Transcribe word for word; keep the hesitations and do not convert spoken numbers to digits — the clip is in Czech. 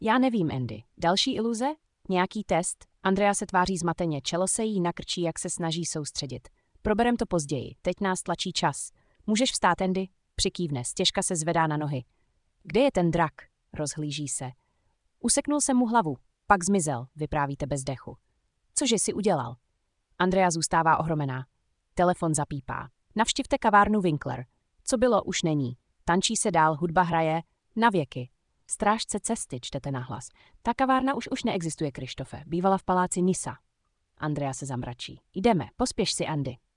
Já nevím, Andy. Další iluze? Nějaký test? Andrea se tváří zmateně, čelo se jí nakrčí, jak se snaží soustředit. Proberem to později, teď nás tlačí čas. Můžeš vstát, Andy? Přikývne, stěžka se zvedá na nohy. Kde je ten drak? Rozhlíží se. Useknul jsem mu hlavu, pak zmizel, vyprávíte bez dechu. Cože si udělal? Andrea zůstává ohromená. Telefon zapípá. Navštivte kavárnu Winkler. Co bylo, už není. Tančí se dál, hudba hraje. Na věky. Strážce cesty, čtete nahlas. Ta kavárna už už neexistuje, Krištofe. Bývala v paláci Nisa. Andrea se zamračí. Jdeme, pospěš si, Andy.